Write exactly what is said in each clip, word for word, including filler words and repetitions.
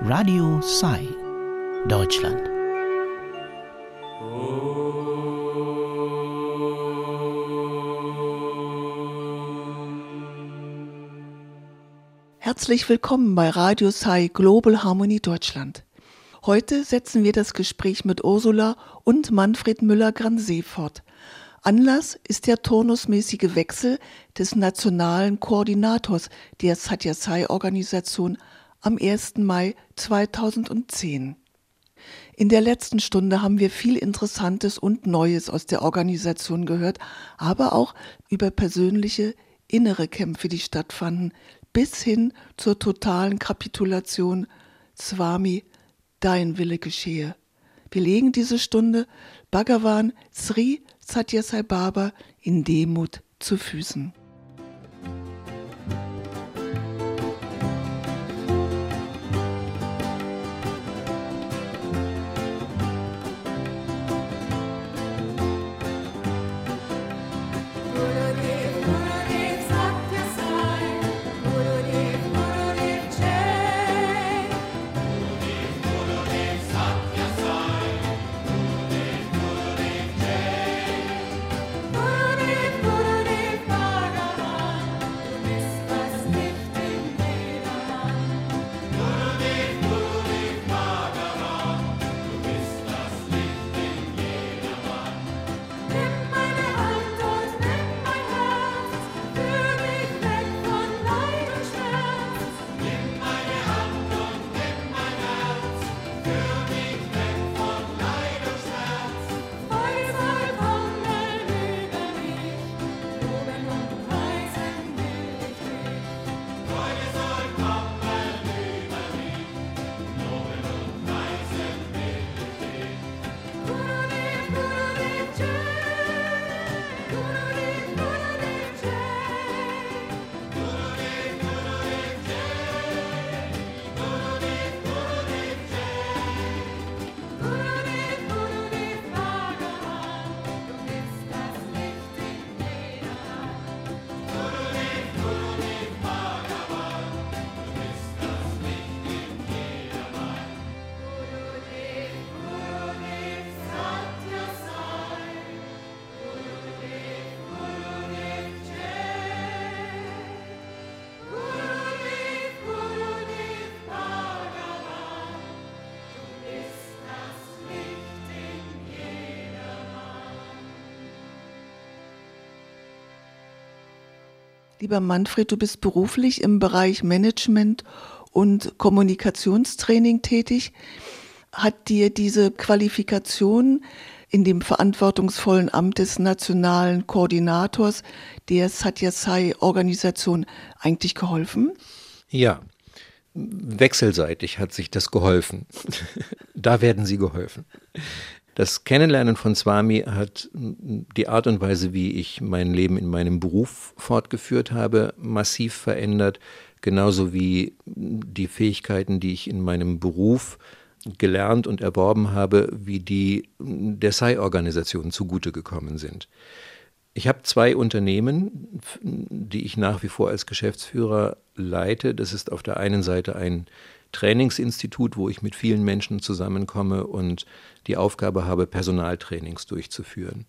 Radio Sai, Deutschland. Herzlich willkommen bei Radio Sai Global Harmony Deutschland. Heute setzen wir das Gespräch mit Ursula und Manfred Müller-Gransee fort. Anlass ist der turnusmäßige Wechsel des nationalen Koordinators der Sathya-Sai-Organisation am ersten Mai zweitausendzehn. In der letzten Stunde haben wir viel Interessantes und Neues aus der Organisation gehört, aber auch über persönliche innere Kämpfe, die stattfanden, bis hin zur totalen Kapitulation. Swami, dein Wille geschehe. Wir legen diese Stunde Bhagavan Sri Sathya Sai Baba in Demut zu Füßen. Lieber Manfred, du bist beruflich im Bereich Management und Kommunikationstraining tätig. Hat dir diese Qualifikation in dem verantwortungsvollen Amt des nationalen Koordinators der Sathya Sai-Organisation eigentlich geholfen? Ja, wechselseitig hat sich das geholfen. Da werden sie geholfen. Das Kennenlernen von Swami hat die Art und Weise, wie ich mein Leben in meinem Beruf fortgeführt habe, massiv verändert, genauso wie die Fähigkeiten, die ich in meinem Beruf gelernt und erworben habe, wie die der Sai-Organisation zugute gekommen sind. Ich habe zwei Unternehmen, die ich nach wie vor als Geschäftsführer leite. Das ist auf der einen Seite ein Trainingsinstitut, wo ich mit vielen Menschen zusammenkomme und die Aufgabe habe, Personaltrainings durchzuführen.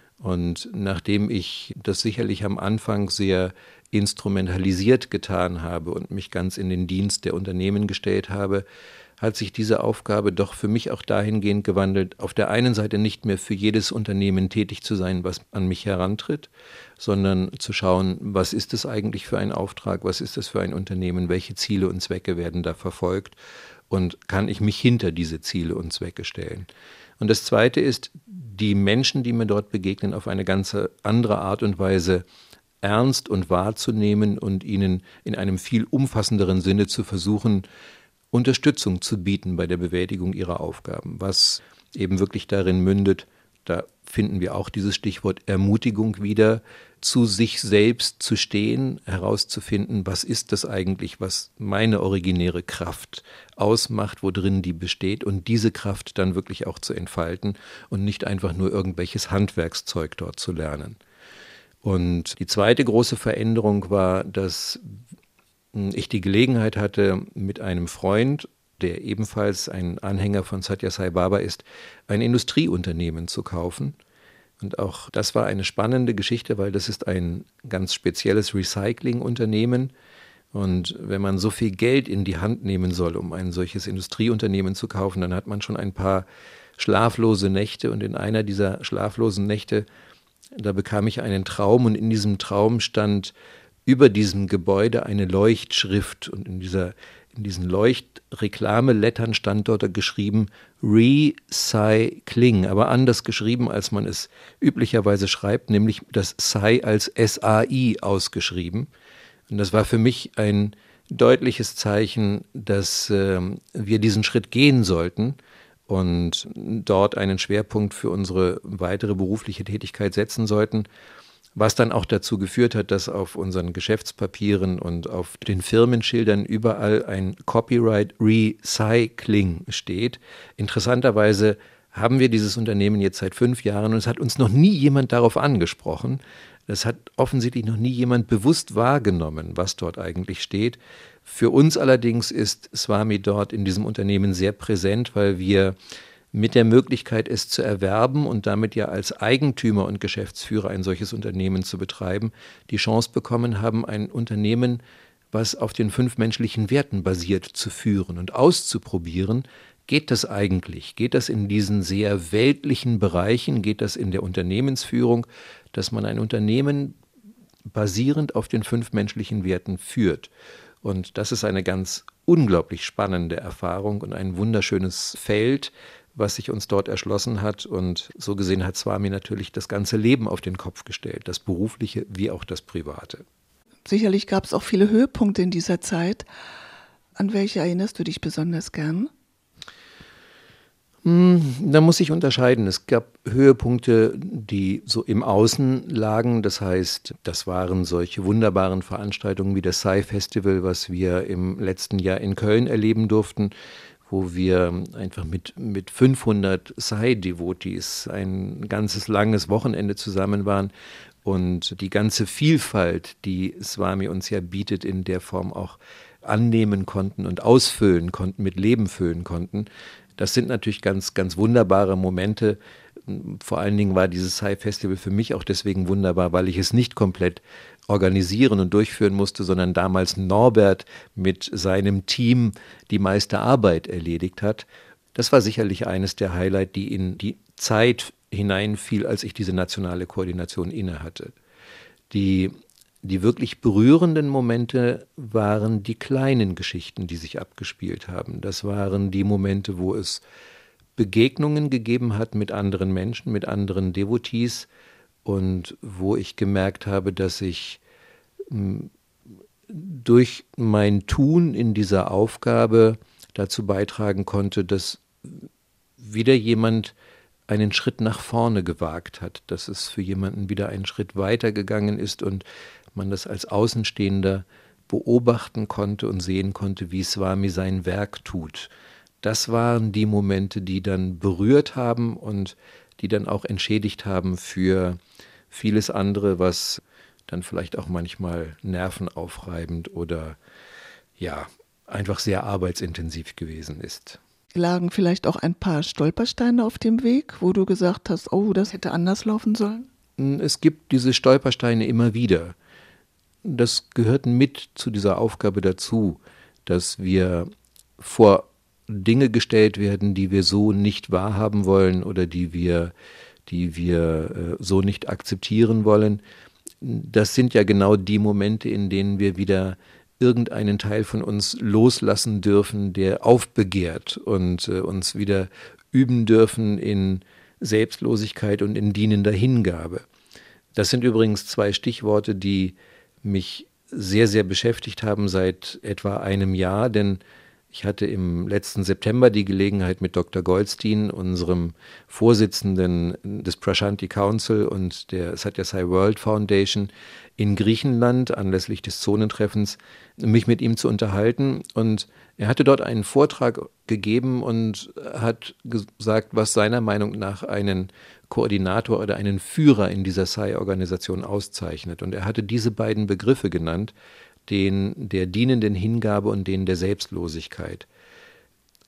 Und nachdem ich das sicherlich am Anfang sehr instrumentalisiert getan habe und mich ganz in den Dienst der Unternehmen gestellt habe, hat sich diese Aufgabe doch für mich auch dahingehend gewandelt, auf der einen Seite nicht mehr für jedes Unternehmen tätig zu sein, was an mich herantritt, sondern zu schauen, was ist es eigentlich für ein Auftrag, was ist das für ein Unternehmen, welche Ziele und Zwecke werden da verfolgt und kann ich mich hinter diese Ziele und Zwecke stellen. Und das Zweite ist, die Menschen, die mir dort begegnen, auf eine ganz andere Art und Weise ernst und wahrzunehmen und ihnen in einem viel umfassenderen Sinne zu versuchen, Unterstützung zu bieten bei der Bewältigung ihrer Aufgaben, was eben wirklich darin mündet, da finden wir auch dieses Stichwort Ermutigung wieder, zu sich selbst zu stehen, herauszufinden, was ist das eigentlich, was meine originäre Kraft ausmacht, wo drin die besteht und diese Kraft dann wirklich auch zu entfalten und nicht einfach nur irgendwelches Handwerkszeug dort zu lernen. Und die zweite große Veränderung war, dass ich die Gelegenheit hatte, mit einem Freund, der ebenfalls ein Anhänger von Satya Sai Baba ist, ein Industrieunternehmen zu kaufen. Und auch das war eine spannende Geschichte, weil das ist ein ganz spezielles Recyclingunternehmen. Und wenn man so viel Geld in die Hand nehmen soll, um ein solches Industrieunternehmen zu kaufen, dann hat man schon ein paar schlaflose Nächte. Und in einer dieser schlaflosen Nächte, da bekam ich einen Traum und in diesem Traum stand über diesem Gebäude eine Leuchtschrift. Und in, dieser, in diesen Leuchtreklamelettern stand dort geschrieben Recycling, aber anders geschrieben, als man es üblicherweise schreibt, nämlich das Sai als S A I ausgeschrieben. Und das war für mich ein deutliches Zeichen, dass äh, wir diesen Schritt gehen sollten und dort einen Schwerpunkt für unsere weitere berufliche Tätigkeit setzen sollten, was dann auch dazu geführt hat, dass auf unseren Geschäftspapieren und auf den Firmenschildern überall ein Copyright Recycling steht. Interessanterweise haben wir dieses Unternehmen jetzt seit fünf Jahren und es hat uns noch nie jemand darauf angesprochen. Das hat offensichtlich noch nie jemand bewusst wahrgenommen, was dort eigentlich steht. Für uns allerdings ist Swami dort in diesem Unternehmen sehr präsent, weil wir mit der Möglichkeit, es zu erwerben und damit ja als Eigentümer und Geschäftsführer ein solches Unternehmen zu betreiben, die Chance bekommen haben, ein Unternehmen, was auf den fünf menschlichen Werten basiert, zu führen und auszuprobieren. Geht das eigentlich? Geht das in diesen sehr weltlichen Bereichen? Geht das in der Unternehmensführung, dass man ein Unternehmen basierend auf den fünf menschlichen Werten führt? Und das ist eine ganz unglaublich spannende Erfahrung und ein wunderschönes Feld, was sich uns dort erschlossen hat. Und so gesehen hat Swami natürlich das ganze Leben auf den Kopf gestellt, das berufliche wie auch das private. Sicherlich gab es auch viele Höhepunkte in dieser Zeit. An welche erinnerst du dich besonders gern? Da muss ich unterscheiden. Es gab Höhepunkte, die so im Außen lagen. Das heißt, das waren solche wunderbaren Veranstaltungen wie das Sai Festival, was wir im letzten Jahr in Köln erleben durften, wo wir einfach mit, mit fünfhundert Sai-Devotees ein ganzes langes Wochenende zusammen waren und die ganze Vielfalt, die Swami uns ja bietet, in der Form auch annehmen konnten und ausfüllen konnten, mit Leben füllen konnten. Das sind natürlich ganz, ganz wunderbare Momente. Vor allen Dingen war dieses Sai Festival für mich auch deswegen wunderbar, weil ich es nicht komplett organisieren und durchführen musste, sondern damals Norbert mit seinem Team die meiste Arbeit erledigt hat. Das war sicherlich eines der Highlights, die in die Zeit hineinfiel, als ich diese nationale Koordination innehatte. Die Die wirklich berührenden Momente waren die kleinen Geschichten, die sich abgespielt haben. Das waren die Momente, wo es Begegnungen gegeben hat mit anderen Menschen, mit anderen Devotees und wo ich gemerkt habe, dass ich m, durch mein Tun in dieser Aufgabe dazu beitragen konnte, dass wieder jemand einen Schritt nach vorne gewagt hat, dass es für jemanden wieder einen Schritt weiter gegangen ist und man das als Außenstehender beobachten konnte und sehen konnte, wie Swami sein Werk tut. Das waren die Momente, die dann berührt haben und die dann auch entschädigt haben für vieles andere, was dann vielleicht auch manchmal nervenaufreibend oder ja, einfach sehr arbeitsintensiv gewesen ist. Lagen vielleicht auch ein paar Stolpersteine auf dem Weg, wo du gesagt hast, oh, das hätte anders laufen sollen? Es gibt diese Stolpersteine immer wieder. Das gehört mit zu dieser Aufgabe dazu, dass wir vor Dinge gestellt werden, die wir so nicht wahrhaben wollen oder die wir, die wir äh, so nicht akzeptieren wollen. Das sind ja genau die Momente, in denen wir wieder irgendeinen Teil von uns loslassen dürfen, der aufbegehrt und äh, uns wieder üben dürfen in Selbstlosigkeit und in dienender Hingabe. Das sind übrigens zwei Stichworte, die mich sehr, sehr beschäftigt haben seit etwa einem Jahr, denn ich hatte im letzten September die Gelegenheit, mit Doktor Goldstein, unserem Vorsitzenden des Prashanti Council und der Satya Sai World Foundation in Griechenland anlässlich des Zonentreffens, mich mit ihm zu unterhalten. Und er hatte dort einen Vortrag gegeben und hat gesagt, was seiner Meinung nach einen Koordinator oder einen Führer in dieser Sai-Organisation auszeichnet. Und er hatte diese beiden Begriffe genannt, den der dienenden Hingabe und den der Selbstlosigkeit.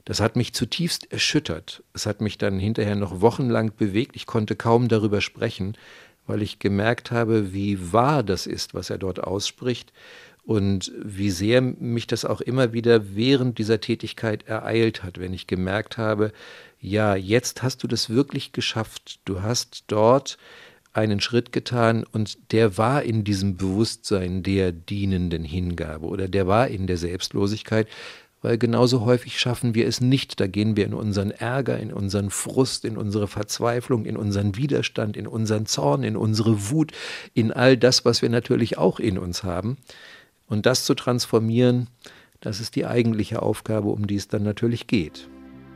Das hat mich zutiefst erschüttert. Es hat mich dann hinterher noch wochenlang bewegt. Ich konnte kaum darüber sprechen, weil ich gemerkt habe, wie wahr das ist, was er dort ausspricht und wie sehr mich das auch immer wieder während dieser Tätigkeit ereilt hat, wenn ich gemerkt habe, ja, jetzt hast du das wirklich geschafft. Du hast dort einen Schritt getan und der war in diesem Bewusstsein der dienenden Hingabe oder der war in der Selbstlosigkeit, weil genauso häufig schaffen wir es nicht. Da gehen wir in unseren Ärger, in unseren Frust, in unsere Verzweiflung, in unseren Widerstand, in unseren Zorn, in unsere Wut, in all das, was wir natürlich auch in uns haben. Und das zu transformieren, das ist die eigentliche Aufgabe, um die es dann natürlich geht.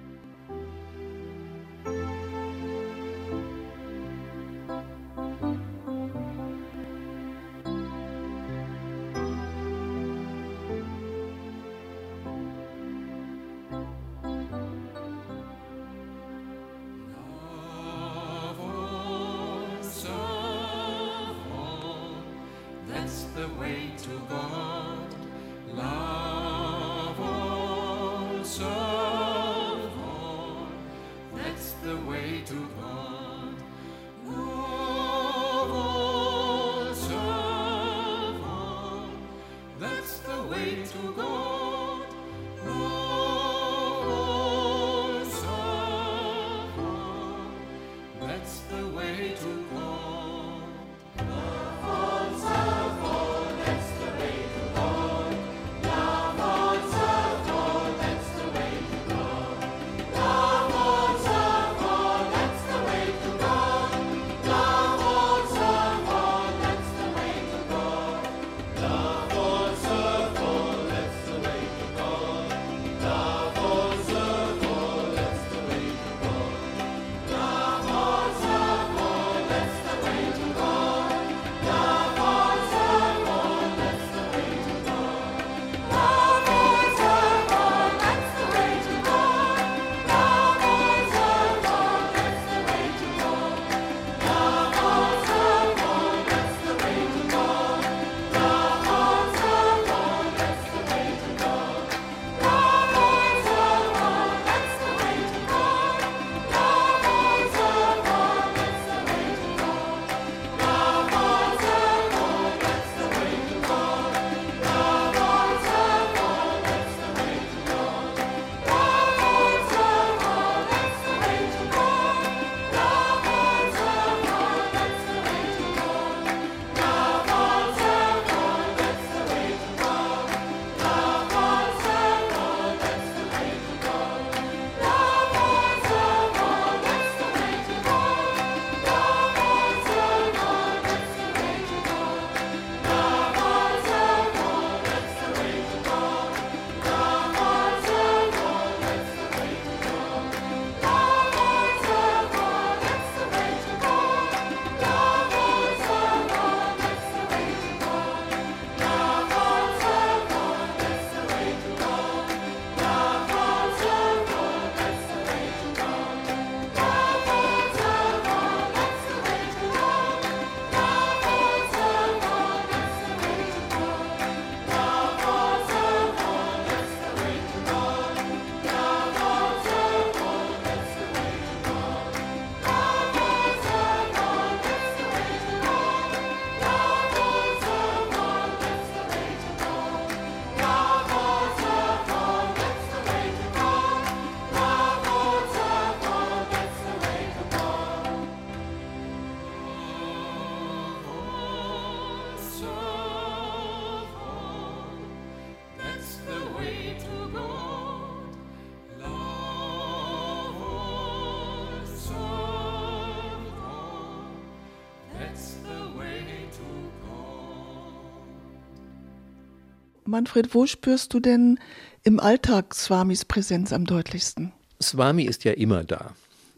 Manfred, wo spürst du denn im Alltag Swamis Präsenz am deutlichsten? Swami ist ja immer da.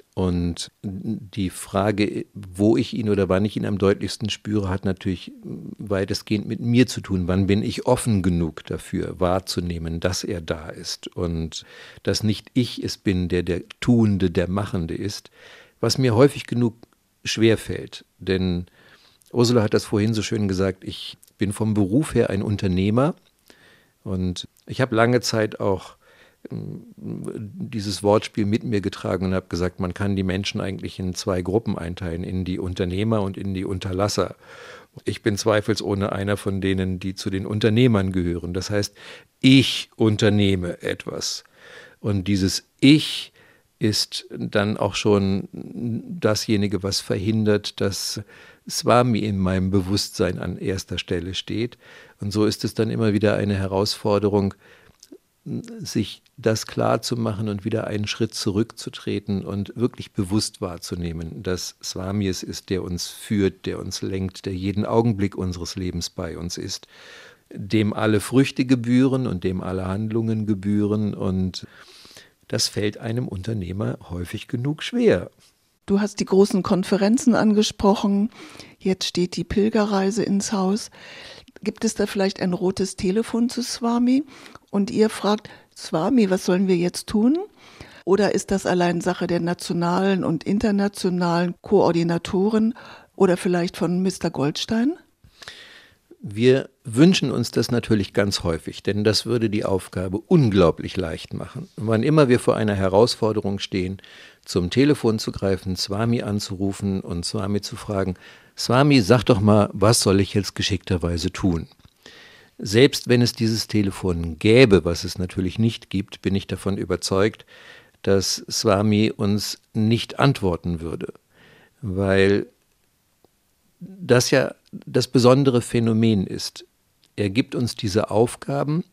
Und die Frage, wo ich ihn oder wann ich ihn am deutlichsten spüre, hat natürlich weitestgehend mit mir zu tun. Wann bin ich offen genug dafür, wahrzunehmen, dass er da ist und dass nicht ich es bin, der der Tuende, der Machende ist, was mir häufig genug schwerfällt. Denn Ursula hat das vorhin so schön gesagt, ich bin vom Beruf her ein Unternehmer und ich habe lange Zeit auch dieses Wortspiel mit mir getragen und habe gesagt, man kann die Menschen eigentlich in zwei Gruppen einteilen, in die Unternehmer und in die Unterlasser. Ich bin zweifelsohne einer von denen, die zu den Unternehmern gehören. Das heißt, ich unternehme etwas. Und dieses Ich ist dann auch schon dasjenige, was verhindert, dass Swami in meinem Bewusstsein an erster Stelle steht. Und so ist es dann immer wieder eine Herausforderung, sich das klar zu machen und wieder einen Schritt zurückzutreten und wirklich bewusst wahrzunehmen, dass Swami es ist, der uns führt, der uns lenkt, der jeden Augenblick unseres Lebens bei uns ist, dem alle Früchte gebühren und dem alle Handlungen gebühren, und das fällt einem Unternehmer häufig genug schwer. Du hast die großen Konferenzen angesprochen, jetzt steht die Pilgerreise ins Haus. Gibt es da vielleicht ein rotes Telefon zu Swami und ihr fragt, Swami, was sollen wir jetzt tun? Oder ist das allein Sache der nationalen und internationalen Koordinatoren oder vielleicht von Mister Goldstein? Wir wünschen uns das natürlich ganz häufig, denn das würde die Aufgabe unglaublich leicht machen. Wann immer wir vor einer Herausforderung stehen, zum Telefon zu greifen, Swami anzurufen und Swami zu fragen, Swami, sag doch mal, was soll ich jetzt geschickterweise tun? Selbst wenn es dieses Telefon gäbe, was es natürlich nicht gibt, bin ich davon überzeugt, dass Swami uns nicht antworten würde, weil das ja das besondere Phänomen ist. Er gibt uns diese Aufgaben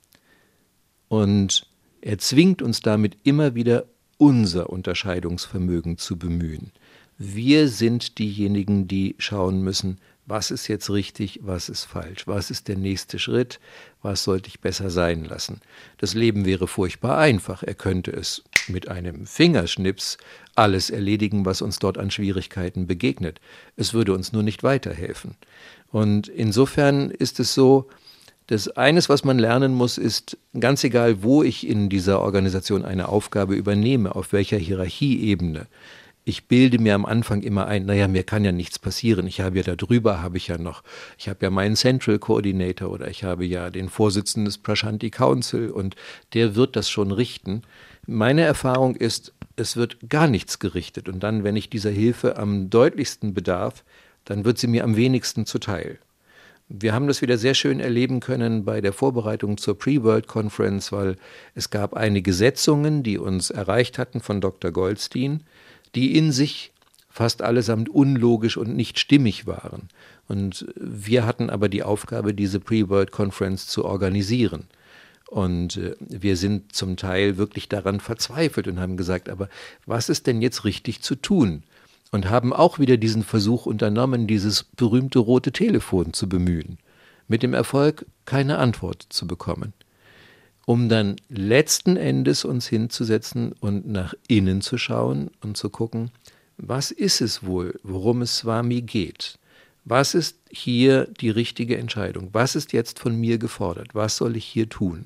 und er zwingt uns damit immer wieder, unser Unterscheidungsvermögen zu bemühen. Wir sind diejenigen, die schauen müssen, was ist jetzt richtig, was ist falsch, was ist der nächste Schritt, was sollte ich besser sein lassen. Das Leben wäre furchtbar einfach. Er könnte es mit einem Fingerschnips alles erledigen, was uns dort an Schwierigkeiten begegnet. Es würde uns nur nicht weiterhelfen. Und insofern ist es so, dass eines, was man lernen muss, ist, ganz egal, wo ich in dieser Organisation eine Aufgabe übernehme, auf welcher Hierarchieebene, ich bilde mir am Anfang immer ein, naja, mir kann ja nichts passieren. Ich habe ja da drüber, habe ich ja noch, ich habe ja meinen Central Coordinator oder ich habe ja den Vorsitzenden des Prashanti Council und der wird das schon richten. Meine Erfahrung ist, es wird gar nichts gerichtet und dann, wenn ich dieser Hilfe am deutlichsten bedarf, dann wird sie mir am wenigsten zuteil. Wir haben das wieder sehr schön erleben können bei der Vorbereitung zur Pre-World Conference, weil es gab einige Setzungen, die uns erreicht hatten von Doktor Goldstein, die in sich fast allesamt unlogisch und nicht stimmig waren. Und wir hatten aber die Aufgabe, diese Pre-World Conference zu organisieren. Und wir sind zum Teil wirklich daran verzweifelt und haben gesagt, aber was ist denn jetzt richtig zu tun? Und haben auch wieder diesen Versuch unternommen, dieses berühmte rote Telefon zu bemühen, mit dem Erfolg, keine Antwort zu bekommen, um dann letzten Endes uns hinzusetzen und nach innen zu schauen und zu gucken, was ist es wohl, worum es Swami geht? Was ist hier die richtige Entscheidung? Was ist jetzt von mir gefordert? Was soll ich hier tun?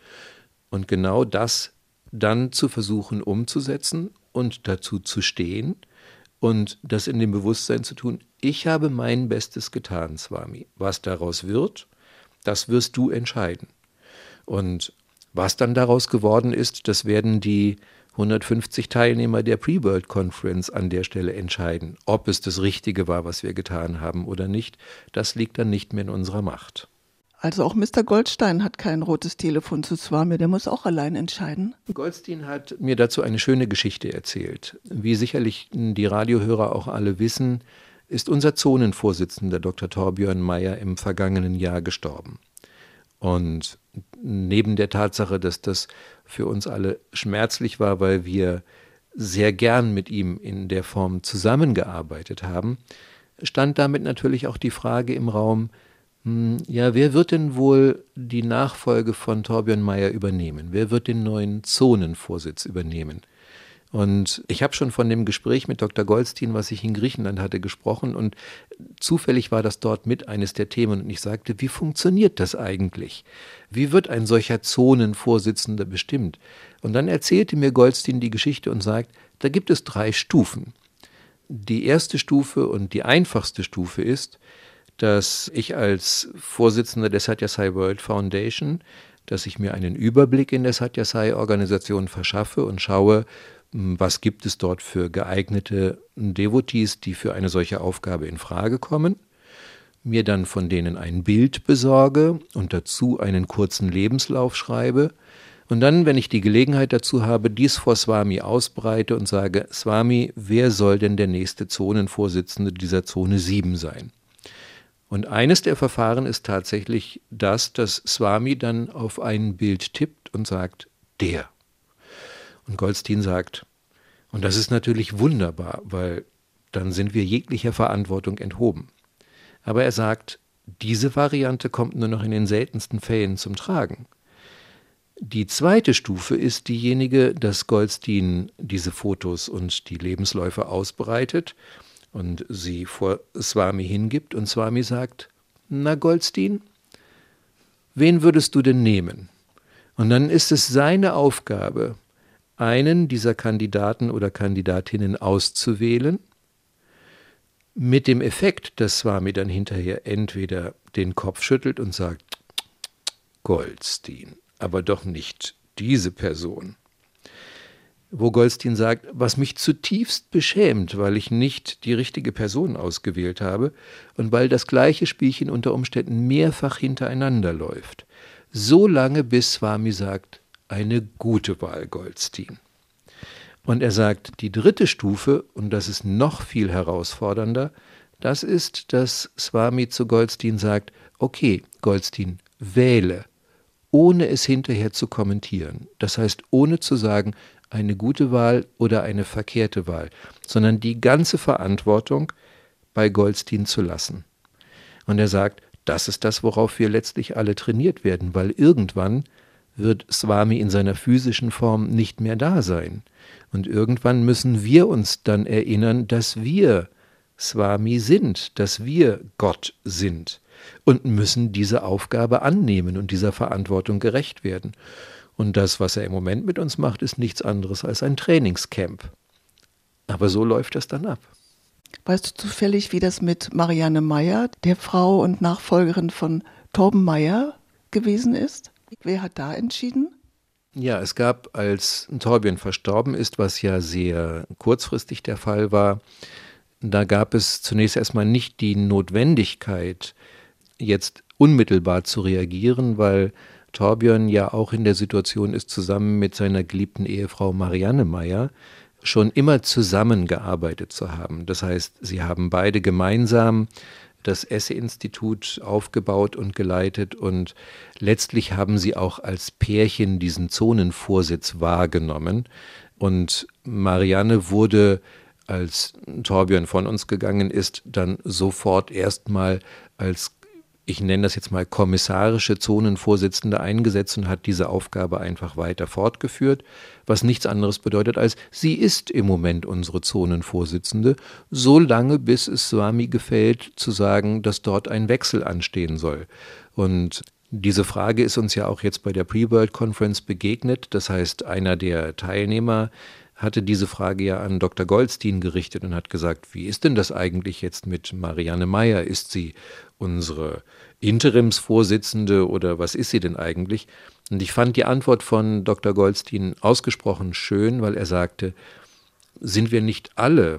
Und genau das dann zu versuchen umzusetzen und dazu zu stehen, und das in dem Bewusstsein zu tun, ich habe mein Bestes getan, Swami. Was daraus wird, das wirst du entscheiden. Und was dann daraus geworden ist, das werden die hundertfünfzig Teilnehmer der Pre-World Conference an der Stelle entscheiden. Ob es das Richtige war, was wir getan haben oder nicht, das liegt dann nicht mehr in unserer Macht. Also auch Mister Goldstein hat kein rotes Telefon zu Swami, der muss auch allein entscheiden. Goldstein hat mir dazu eine schöne Geschichte erzählt. Wie sicherlich die Radiohörer auch alle wissen, ist unser Zonenvorsitzender Doktor Torbjörn Meyer im vergangenen Jahr gestorben. Und neben der Tatsache, dass das für uns alle schmerzlich war, weil wir sehr gern mit ihm in der Form zusammengearbeitet haben, stand damit natürlich auch die Frage im Raum, ja, wer wird denn wohl die Nachfolge von Torbjörn Meyer übernehmen? Wer wird den neuen Zonenvorsitz übernehmen? Und ich habe schon von dem Gespräch mit Doktor Goldstein, was ich in Griechenland hatte, gesprochen und zufällig war das dort mit eines der Themen und ich sagte, wie funktioniert das eigentlich? Wie wird ein solcher Zonenvorsitzender bestimmt? Und dann erzählte mir Goldstein die Geschichte und sagt, da gibt es drei Stufen. Die erste Stufe und die einfachste Stufe ist, dass ich als Vorsitzender der Satyasai World Foundation dass ich mir einen Überblick in der Satyasai-Organisation verschaffe und schaue, was gibt es dort für geeignete Devotees, die für eine solche Aufgabe in Frage kommen, mir dann von denen ein Bild besorge und dazu einen kurzen Lebenslauf schreibe und dann, wenn ich die Gelegenheit dazu habe, dies vor Swami ausbreite und sage, Swami, wer soll denn der nächste Zonenvorsitzende dieser Zone sieben sein? Und eines der Verfahren ist tatsächlich das, dass Swami dann auf ein Bild tippt und sagt, der. Und Goldstein sagt, und das ist natürlich wunderbar, weil dann sind wir jeglicher Verantwortung enthoben. Aber er sagt, diese Variante kommt nur noch in den seltensten Fällen zum Tragen. Die zweite Stufe ist diejenige, dass Goldstein diese Fotos und die Lebensläufe ausbreitet und sie vor Swami hingibt und Swami sagt, na Goldstein, wen würdest du denn nehmen? Und dann ist es seine Aufgabe, einen dieser Kandidaten oder Kandidatinnen auszuwählen, mit dem Effekt, dass Swami dann hinterher entweder den Kopf schüttelt und sagt, Goldstein, aber doch nicht diese Person. Wo Goldstein sagt, was mich zutiefst beschämt, weil ich nicht die richtige Person ausgewählt habe und weil das gleiche Spielchen unter Umständen mehrfach hintereinander läuft. So lange, bis Swami sagt, eine gute Wahl, Goldstein. Und er sagt, die dritte Stufe, und das ist noch viel herausfordernder, das ist, dass Swami zu Goldstein sagt, okay, Goldstein, wähle, ohne es hinterher zu kommentieren. Das heißt, ohne zu sagen, eine gute Wahl oder eine verkehrte Wahl, sondern die ganze Verantwortung bei Goldstein zu lassen. Und er sagt, das ist das, worauf wir letztlich alle trainiert werden, weil irgendwann wird Swami in seiner physischen Form nicht mehr da sein. Und irgendwann müssen wir uns dann erinnern, dass wir Swami sind, dass wir Gott sind und müssen diese Aufgabe annehmen und dieser Verantwortung gerecht werden. Und das, was er im Moment mit uns macht, ist nichts anderes als ein Trainingscamp. Aber so läuft das dann ab. Weißt du zufällig, wie das mit Marianne Meyer, der Frau und Nachfolgerin von Torben Meyer, gewesen ist? Wer hat da entschieden? Ja, es gab, als Torbjörn verstorben ist, was ja sehr kurzfristig der Fall war, da gab es zunächst erstmal nicht die Notwendigkeit, jetzt unmittelbar zu reagieren, weil Torbjörn ja auch in der Situation ist, zusammen mit seiner geliebten Ehefrau Marianne Meyer schon immer zusammengearbeitet zu haben. Das heißt, sie haben beide gemeinsam das Esse-Institut aufgebaut und geleitet und letztlich haben sie auch als Pärchen diesen Zonenvorsitz wahrgenommen. Und Marianne wurde, als Torbjörn von uns gegangen ist, dann sofort erstmal als, ich nenne das jetzt mal kommissarische Zonenvorsitzende eingesetzt und hat diese Aufgabe einfach weiter fortgeführt, was nichts anderes bedeutet als, sie ist im Moment unsere Zonenvorsitzende, so lange bis es Swami gefällt, zu sagen, dass dort ein Wechsel anstehen soll. Und diese Frage ist uns ja auch jetzt bei der Pre-World Conference begegnet, das heißt, einer der Teilnehmer hatte diese Frage ja an Doktor Goldstein gerichtet und hat gesagt, wie ist denn das eigentlich jetzt mit Marianne Meyer? Ist sie unsere Interimsvorsitzende oder was ist sie denn eigentlich? Und ich fand die Antwort von Doktor Goldstein ausgesprochen schön, weil er sagte, sind wir nicht alle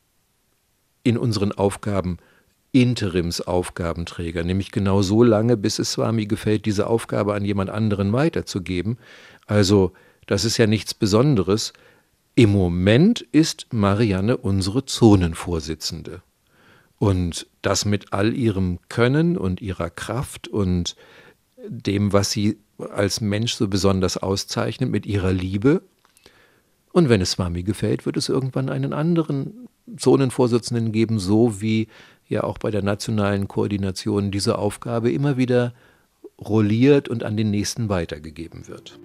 in unseren Aufgaben Interimsaufgabenträger, nämlich genau so lange, bis es Swami gefällt, diese Aufgabe an jemand anderen weiterzugeben. Also das ist ja nichts Besonderes. Im Moment ist Marianne unsere Zonenvorsitzende. Und das mit all ihrem Können und ihrer Kraft und dem, was sie als Mensch so besonders auszeichnet, mit ihrer Liebe. Und wenn es Swami gefällt, wird es irgendwann einen anderen Zonenvorsitzenden geben, so wie ja auch bei der nationalen Koordination diese Aufgabe immer wieder rolliert und an den nächsten weitergegeben wird.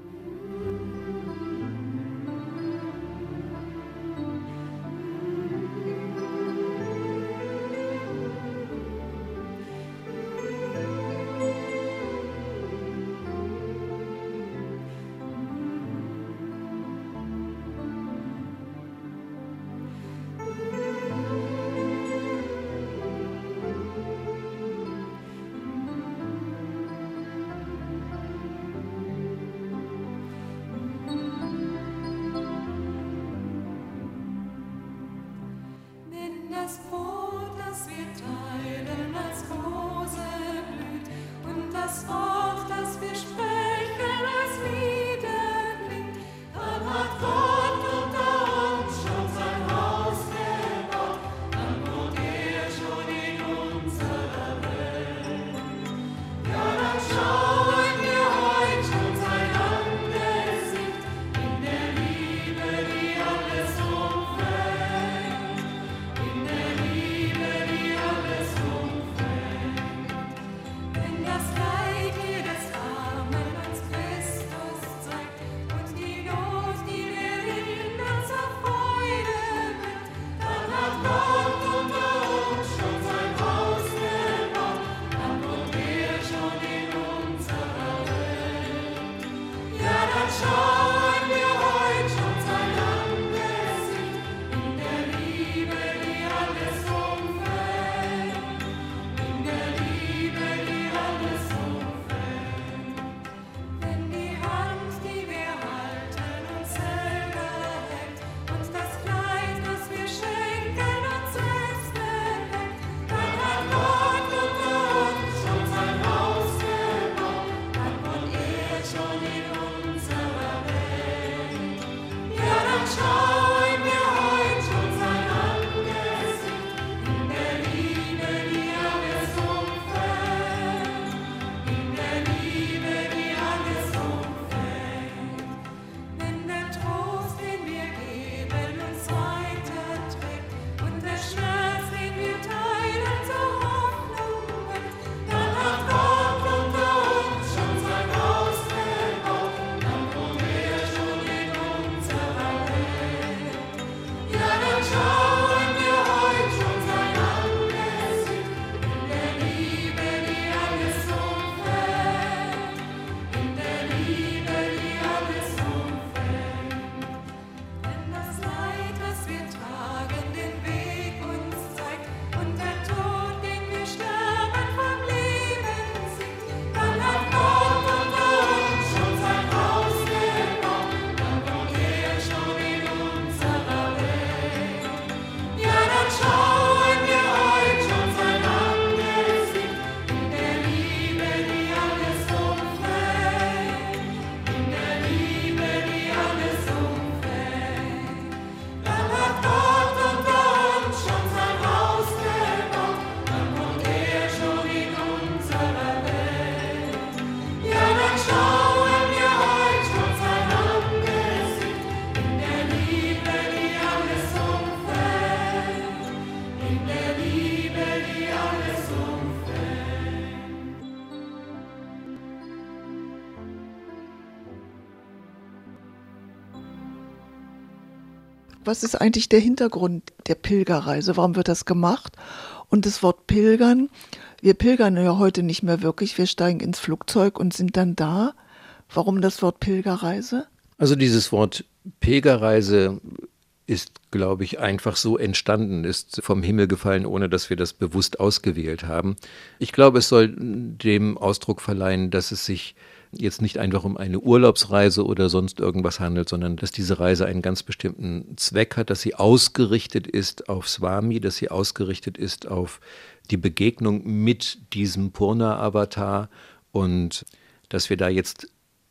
Was ist eigentlich der Hintergrund der Pilgerreise? Warum wird das gemacht? Und das Wort Pilgern, wir pilgern ja heute nicht mehr wirklich, wir steigen ins Flugzeug und sind dann da. Warum das Wort Pilgerreise? Also dieses Wort Pilgerreise ist, glaube ich, einfach so entstanden, ist vom Himmel gefallen, ohne dass wir das bewusst ausgewählt haben. Ich glaube, es soll dem Ausdruck verleihen, dass es sich jetzt nicht einfach um eine Urlaubsreise oder sonst irgendwas handelt, sondern dass diese Reise einen ganz bestimmten Zweck hat, dass sie ausgerichtet ist auf Swami, dass sie ausgerichtet ist auf die Begegnung mit diesem Purna-Avatar und dass wir da jetzt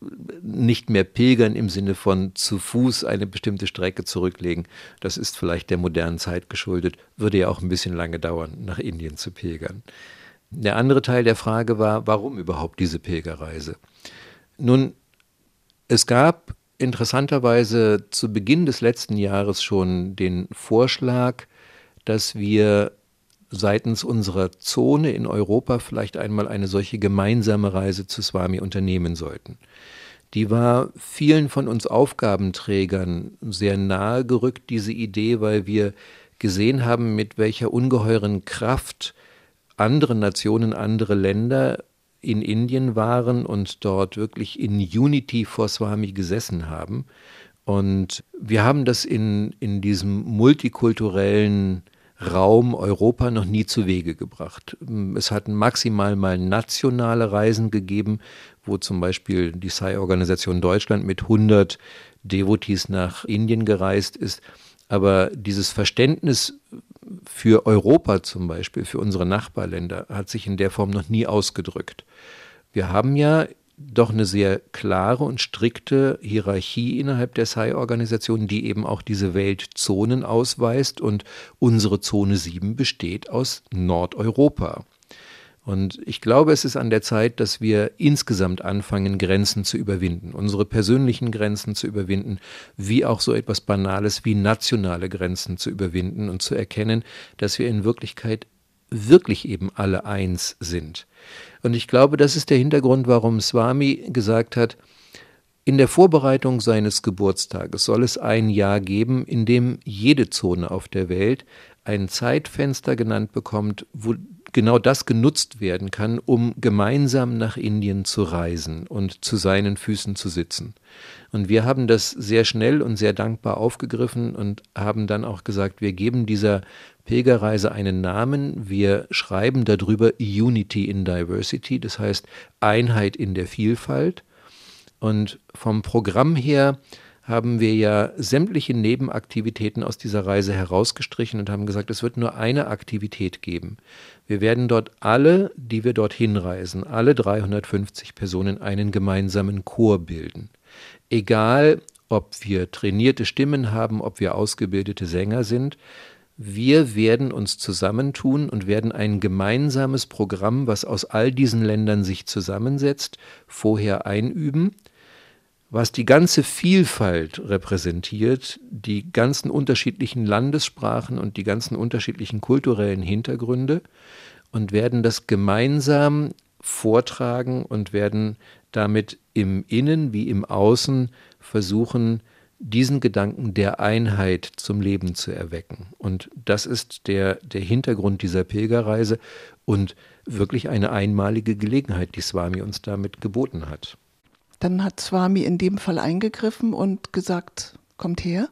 nicht mehr pilgern im Sinne von zu Fuß eine bestimmte Strecke zurücklegen. Das ist vielleicht der modernen Zeit geschuldet, würde ja auch ein bisschen lange dauern, nach Indien zu pilgern. Der andere Teil der Frage war, warum überhaupt diese Pilgerreise? Nun, es gab interessanterweise zu Beginn des letzten Jahres schon den Vorschlag, dass wir seitens unserer Zone in Europa vielleicht einmal eine solche gemeinsame Reise zu Swami unternehmen sollten. Die war vielen von uns Aufgabenträgern sehr nahe gerückt, diese Idee, weil wir gesehen haben, mit welcher ungeheuren Kraft andere Nationen, andere Länder in Indien waren und dort wirklich in Unity vor Swami gesessen haben. Und wir haben das in, in diesem multikulturellen Raum Europa noch nie zu Wege gebracht. Es hat maximal mal nationale Reisen gegeben, wo zum Beispiel die Sai-Organisation Deutschland mit hundert Devotees nach Indien gereist ist. Aber dieses Verständnis für Europa zum Beispiel, für unsere Nachbarländer, hat sich in der Form noch nie ausgedrückt. Wir haben ja doch eine sehr klare und strikte Hierarchie innerhalb der S A I-Organisation, die eben auch diese Weltzonen ausweist. Und unsere Zone sieben besteht aus Nordeuropa. Und ich glaube, es ist an der Zeit, dass wir insgesamt anfangen, Grenzen zu überwinden, unsere persönlichen Grenzen zu überwinden, wie auch so etwas Banales wie nationale Grenzen zu überwinden und zu erkennen, dass wir in Wirklichkeit wirklich eben alle eins sind. Und ich glaube, das ist der Hintergrund, warum Swami gesagt hat, in der Vorbereitung seines Geburtstages soll es ein Jahr geben, in dem jede Zone auf der Welt ein Zeitfenster genannt bekommt, wo genau das genutzt werden kann, um gemeinsam nach Indien zu reisen und zu seinen Füßen zu sitzen. Und wir haben das sehr schnell und sehr dankbar aufgegriffen und haben dann auch gesagt, wir geben dieser Pilgerreise einen Namen, wir schreiben darüber Unity in Diversity, das heißt Einheit in der Vielfalt. Und vom Programm her haben wir ja sämtliche Nebenaktivitäten aus dieser Reise herausgestrichen und haben gesagt, es wird nur eine Aktivität geben. Wir werden dort alle, die wir dorthin reisen, alle dreihundertfünfzig Personen einen gemeinsamen Chor bilden. Egal, ob wir trainierte Stimmen haben, ob wir ausgebildete Sänger sind, wir werden uns zusammentun und werden ein gemeinsames Programm, was aus all diesen Ländern sich zusammensetzt, vorher einüben, was die ganze Vielfalt repräsentiert, die ganzen unterschiedlichen Landessprachen und die ganzen unterschiedlichen kulturellen Hintergründe, und werden das gemeinsam vortragen und werden damit im Innen wie im Außen versuchen, diesen Gedanken der Einheit zum Leben zu erwecken. Und das ist der, der Hintergrund dieser Pilgerreise und wirklich eine einmalige Gelegenheit, die Swami uns damit geboten hat. Dann hat Swami in dem Fall eingegriffen und gesagt, kommt her.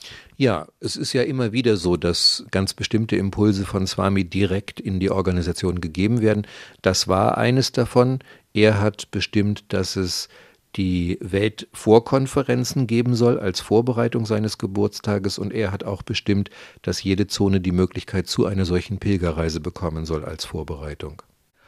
Ja, es ist ja immer wieder so, dass ganz bestimmte Impulse von Swami direkt in die Organisation gegeben werden. Das war eines davon. Er hat bestimmt, dass es die Weltvorkonferenzen geben soll als Vorbereitung seines Geburtstages, und er hat auch bestimmt, dass jede Zone die Möglichkeit zu einer solchen Pilgerreise bekommen soll als Vorbereitung.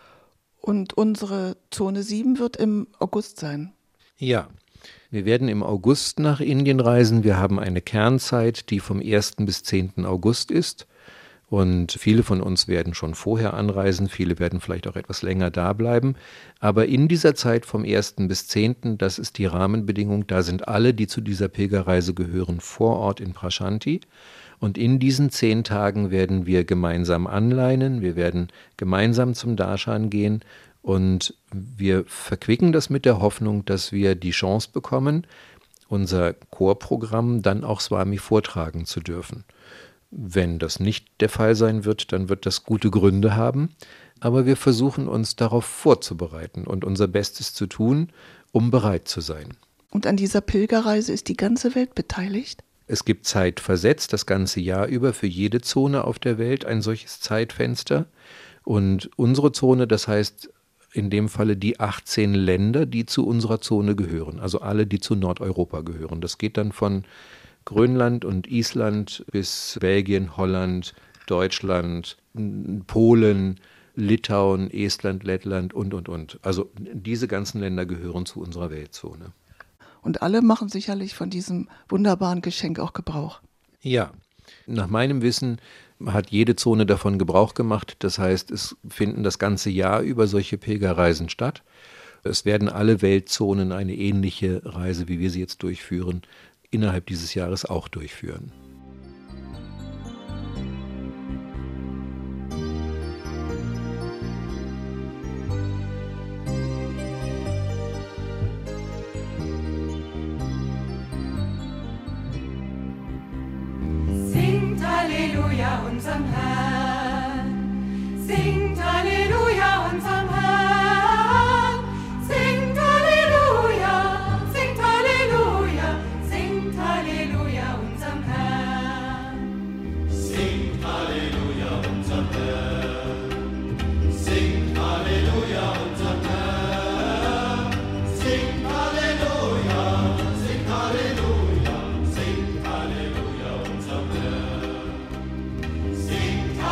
Und unsere Zone sieben wird im August sein. Ja, wir werden im August nach Indien reisen. Wir haben eine Kernzeit, die vom ersten bis zehnten August ist. Und viele von uns werden schon vorher anreisen, viele werden vielleicht auch etwas länger da bleiben. Aber in dieser Zeit vom ersten bis zehnten, das ist die Rahmenbedingung, da sind alle, die zu dieser Pilgerreise gehören, vor Ort in Prashanti. Und in diesen zehn Tagen werden wir gemeinsam anleinen, wir werden gemeinsam zum Darshan gehen. Und wir verquicken das mit der Hoffnung, dass wir die Chance bekommen, unser Chorprogramm dann auch Swami vortragen zu dürfen. Wenn das nicht der Fall sein wird, dann wird das gute Gründe haben. Aber wir versuchen uns darauf vorzubereiten und unser Bestes zu tun, um bereit zu sein. Und an dieser Pilgerreise ist die ganze Welt beteiligt? Es gibt zeitversetzt, das ganze Jahr über, für jede Zone auf der Welt ein solches Zeitfenster. Und unsere Zone, das heißt in dem Falle die achtzehn Länder, die zu unserer Zone gehören, also alle, die zu Nordeuropa gehören. Das geht dann von Grönland und Island bis Belgien, Holland, Deutschland, Polen, Litauen, Estland, Lettland und, und, und. Also diese ganzen Länder gehören zu unserer Weltzone. Und alle machen sicherlich von diesem wunderbaren Geschenk auch Gebrauch. Ja, nach meinem Wissen hat jede Zone davon Gebrauch gemacht. Das heißt, es finden das ganze Jahr über solche Pilgerreisen statt. Es werden alle Weltzonen eine ähnliche Reise, wie wir sie jetzt durchführen, innerhalb dieses Jahres auch durchführen. Singt Halleluja unserem Herrn, singt Halleluja unserem Herrn, singt Halleluja, singt Halleluja, singt Halleluja unserem Herrn. Singt Halleluja unserem Herrn, singt Halleluja unserem Herrn, singt Halleluja, singt Halleluja, singt Halleluja unserem Herrn. Singt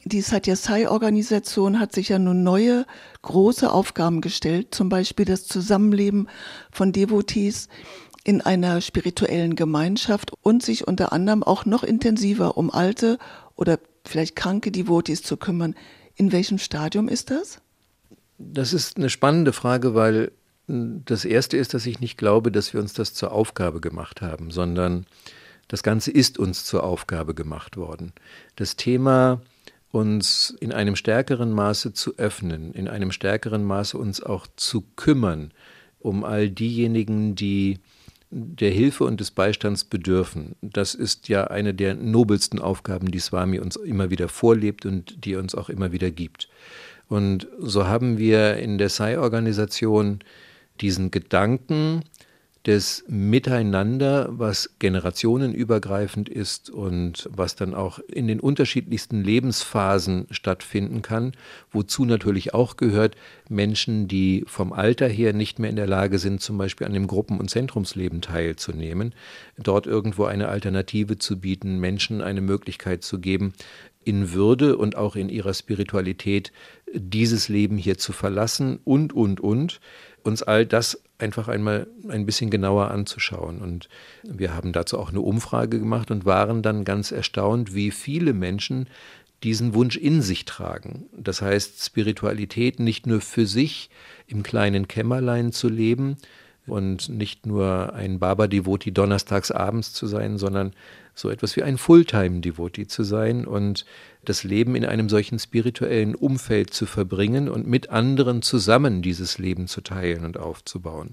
Die Satya Sai-Organisation hat sich ja nun neue, große Aufgaben gestellt, zum Beispiel das Zusammenleben von Devotees in einer spirituellen Gemeinschaft und sich unter anderem auch noch intensiver um alte oder vielleicht kranke Devotees zu kümmern. In welchem Stadium ist das? Das ist eine spannende Frage, weil das Erste ist, dass ich nicht glaube, dass wir uns das zur Aufgabe gemacht haben, sondern das Ganze ist uns zur Aufgabe gemacht worden. Das Thema, uns in einem stärkeren Maße zu öffnen, in einem stärkeren Maße uns auch zu kümmern um all diejenigen, die der Hilfe und des Beistands bedürfen. Das ist ja eine der nobelsten Aufgaben, die Swami uns immer wieder vorlebt und die er uns auch immer wieder gibt. Und so haben wir in der Sai-Organisation diesen Gedanken des Miteinander, was generationenübergreifend ist und was dann auch in den unterschiedlichsten Lebensphasen stattfinden kann, wozu natürlich auch gehört Menschen, die vom Alter her nicht mehr in der Lage sind, zum Beispiel an dem Gruppen- und Zentrumsleben teilzunehmen, dort irgendwo eine Alternative zu bieten, Menschen eine Möglichkeit zu geben, in Würde und auch in ihrer Spiritualität dieses Leben hier zu verlassen und, und, und, uns all das einfach einmal ein bisschen genauer anzuschauen. Und wir haben dazu auch eine Umfrage gemacht und waren dann ganz erstaunt, wie viele Menschen diesen Wunsch in sich tragen. Das heißt, Spiritualität nicht nur für sich im kleinen Kämmerlein zu leben und nicht nur ein Baba-Devotee donnerstags abends zu sein, sondern so etwas wie ein Fulltime-Devotee zu sein und das Leben in einem solchen spirituellen Umfeld zu verbringen und mit anderen zusammen dieses Leben zu teilen und aufzubauen.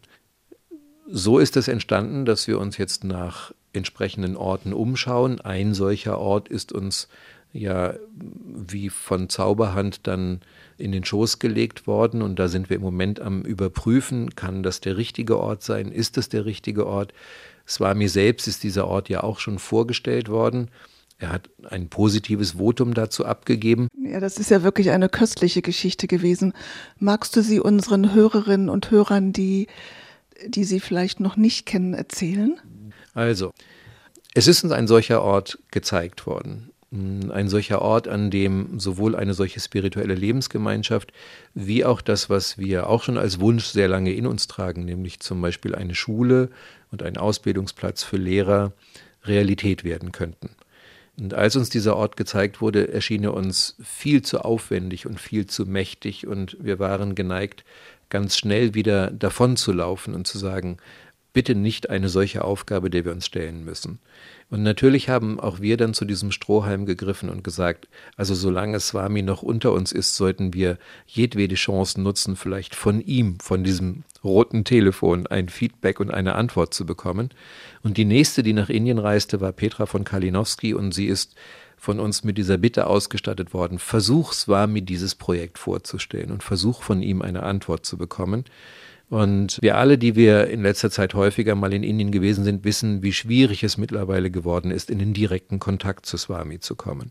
So ist es entstanden, dass wir uns jetzt nach entsprechenden Orten umschauen. Ein solcher Ort ist uns ja wie von Zauberhand dann in den Schoß gelegt worden und da sind wir im Moment am Überprüfen, kann das der richtige Ort sein, ist es der richtige Ort? Swami selbst ist dieser Ort ja auch schon vorgestellt worden. Er hat ein positives Votum dazu abgegeben. Ja, das ist ja wirklich eine köstliche Geschichte gewesen. Magst du sie unseren Hörerinnen und Hörern, die, die sie vielleicht noch nicht kennen, erzählen? Also, es ist uns ein solcher Ort gezeigt worden. Ein solcher Ort, an dem sowohl eine solche spirituelle Lebensgemeinschaft wie auch das, was wir auch schon als Wunsch sehr lange in uns tragen, nämlich zum Beispiel eine Schule und ein Ausbildungsplatz für Lehrer, Realität werden könnten. Und als uns dieser Ort gezeigt wurde, erschien er uns viel zu aufwendig und viel zu mächtig und wir waren geneigt, ganz schnell wieder davon zu laufen und zu sagen, bitte nicht eine solche Aufgabe, der wir uns stellen müssen. Und natürlich haben auch wir dann zu diesem Strohhalm gegriffen und gesagt, also solange Swami noch unter uns ist, sollten wir jedwede Chance nutzen, vielleicht von ihm, von diesem roten Telefon, ein Feedback und eine Antwort zu bekommen. Und die nächste, die nach Indien reiste, war Petra von Kalinowski und sie ist von uns mit dieser Bitte ausgestattet worden, versuch Swami dieses Projekt vorzustellen und versuch von ihm eine Antwort zu bekommen. Und wir alle, die wir in letzter Zeit häufiger mal in Indien gewesen sind, wissen, wie schwierig es mittlerweile geworden ist, in den direkten Kontakt zu Swami zu kommen.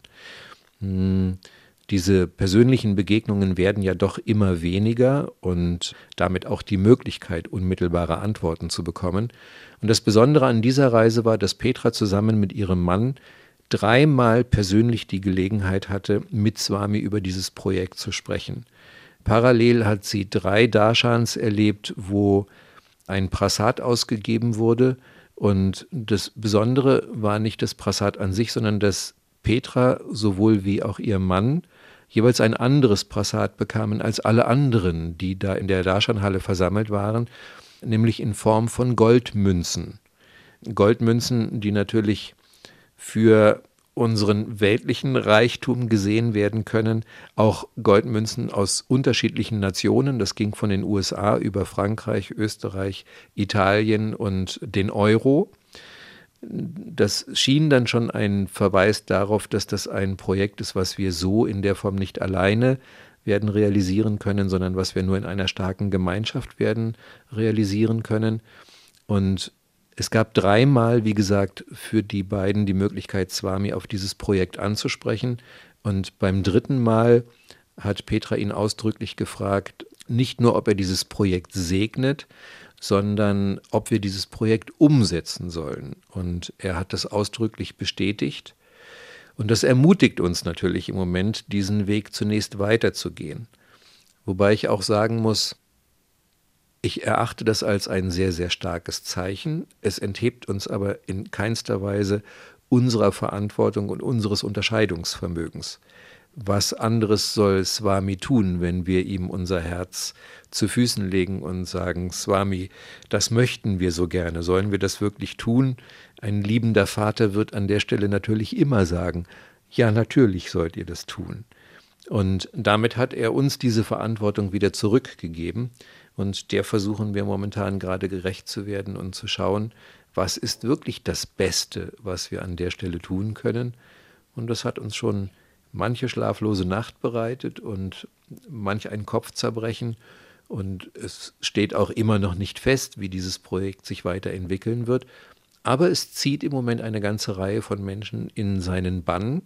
Hm, diese persönlichen Begegnungen werden ja doch immer weniger und damit auch die Möglichkeit, unmittelbare Antworten zu bekommen. Und das Besondere an dieser Reise war, dass Petra zusammen mit ihrem Mann dreimal persönlich die Gelegenheit hatte, mit Swami über dieses Projekt zu sprechen. Parallel hat sie drei Darshans erlebt, wo ein Prasad ausgegeben wurde. Und das Besondere war nicht das Prasad an sich, sondern dass Petra sowohl wie auch ihr Mann jeweils ein anderes Prasad bekamen als alle anderen, die da in der Darshan-Halle versammelt waren, nämlich in Form von Goldmünzen. Goldmünzen, die natürlich für unseren weltlichen Reichtum gesehen werden können, auch Goldmünzen aus unterschiedlichen Nationen. Das ging von den U S A über Frankreich, Österreich, Italien und den Euro. Das schien dann schon ein Verweis darauf, dass das ein Projekt ist, was wir so in der Form nicht alleine werden realisieren können, sondern was wir nur in einer starken Gemeinschaft werden realisieren können. Und es gab dreimal, wie gesagt, für die beiden die Möglichkeit, Swami auf dieses Projekt anzusprechen. Und beim dritten Mal hat Petra ihn ausdrücklich gefragt, nicht nur, ob er dieses Projekt segnet, sondern ob wir dieses Projekt umsetzen sollen. Und er hat das ausdrücklich bestätigt. Und das ermutigt uns natürlich im Moment, diesen Weg zunächst weiterzugehen. Wobei ich auch sagen muss, ich erachte das als ein sehr, sehr starkes Zeichen. Es enthebt uns aber in keinster Weise unserer Verantwortung und unseres Unterscheidungsvermögens. Was anderes soll Swami tun, wenn wir ihm unser Herz zu Füßen legen und sagen, Swami, das möchten wir so gerne. Sollen wir das wirklich tun? Ein liebender Vater wird an der Stelle natürlich immer sagen, ja, natürlich sollt ihr das tun. Und damit hat er uns diese Verantwortung wieder zurückgegeben. Und der versuchen wir momentan gerade gerecht zu werden und zu schauen, was ist wirklich das Beste, was wir an der Stelle tun können. Und das hat uns schon manche schlaflose Nacht bereitet und manch ein Kopfzerbrechen. Und es steht auch immer noch nicht fest, wie dieses Projekt sich weiterentwickeln wird. Aber es zieht im Moment eine ganze Reihe von Menschen in seinen Bann.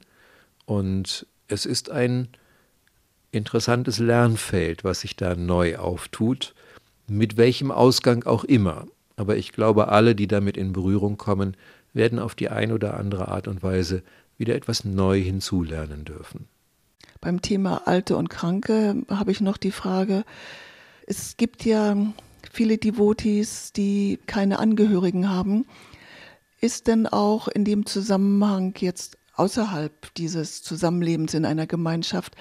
Und es ist ein interessantes Lernfeld, was sich da neu auftut, mit welchem Ausgang auch immer. Aber ich glaube, alle, die damit in Berührung kommen, werden auf die eine oder andere Art und Weise wieder etwas neu hinzulernen dürfen. Beim Thema Alte und Kranke habe ich noch die Frage, es gibt ja viele Devotees, die keine Angehörigen haben. Ist denn auch in dem Zusammenhang jetzt außerhalb dieses Zusammenlebens in einer Gemeinschaft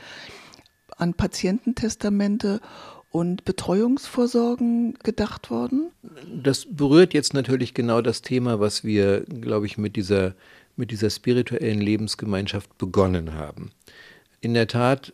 an Patiententestamente und Betreuungsvorsorgen gedacht worden? Das berührt jetzt natürlich genau das Thema, was wir, glaube ich, mit dieser, mit dieser spirituellen Lebensgemeinschaft begonnen haben. In der Tat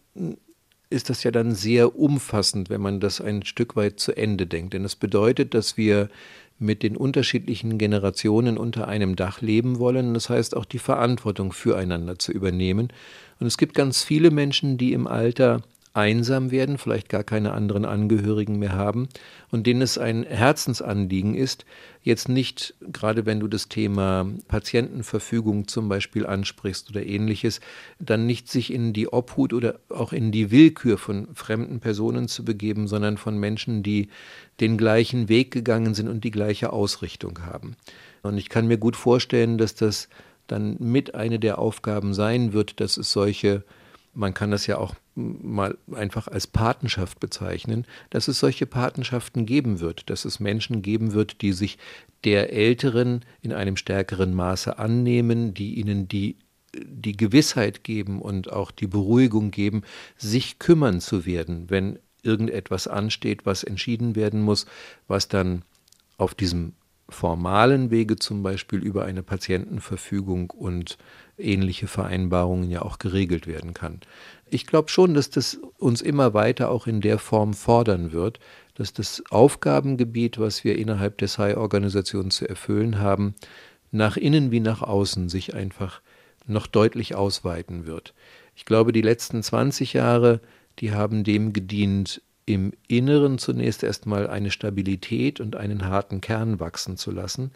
ist das ja dann sehr umfassend, wenn man das ein Stück weit zu Ende denkt. Denn das bedeutet, dass wir mit den unterschiedlichen Generationen unter einem Dach leben wollen. Das heißt, auch die Verantwortung füreinander zu übernehmen. Und es gibt ganz viele Menschen, die im Alter einsam werden, vielleicht gar keine anderen Angehörigen mehr haben und denen es ein Herzensanliegen ist, jetzt nicht, gerade wenn du das Thema Patientenverfügung zum Beispiel ansprichst oder ähnliches, dann nicht sich in die Obhut oder auch in die Willkür von fremden Personen zu begeben, sondern von Menschen, die den gleichen Weg gegangen sind und die gleiche Ausrichtung haben. Und ich kann mir gut vorstellen, dass das dann mit eine der Aufgaben sein wird, dass es solche, man kann das ja auch mal einfach als Patenschaft bezeichnen, dass es solche Patenschaften geben wird, dass es Menschen geben wird, die sich der Älteren in einem stärkeren Maße annehmen, die ihnen die, die Gewissheit geben und auch die Beruhigung geben, sich kümmern zu werden, wenn irgendetwas ansteht, was entschieden werden muss, was dann auf diesem formalen Wege zum Beispiel über eine Patientenverfügung und ähnliche Vereinbarungen ja auch geregelt werden kann. Ich glaube schon, dass das uns immer weiter auch in der Form fordern wird, dass das Aufgabengebiet, was wir innerhalb der S A I-Organisation zu erfüllen haben, nach innen wie nach außen sich einfach noch deutlich ausweiten wird. Ich glaube, die letzten zwanzig Jahre, die haben dem gedient, im Inneren zunächst erstmal eine Stabilität und einen harten Kern wachsen zu lassen.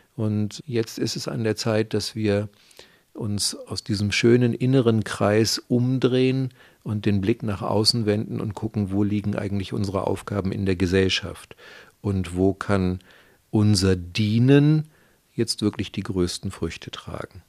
Und jetzt ist es an der Zeit, dass wir uns aus diesem schönen inneren Kreis umdrehen und den Blick nach außen wenden und gucken, wo liegen eigentlich unsere Aufgaben in der Gesellschaft und wo kann unser Dienen jetzt wirklich die größten Früchte tragen.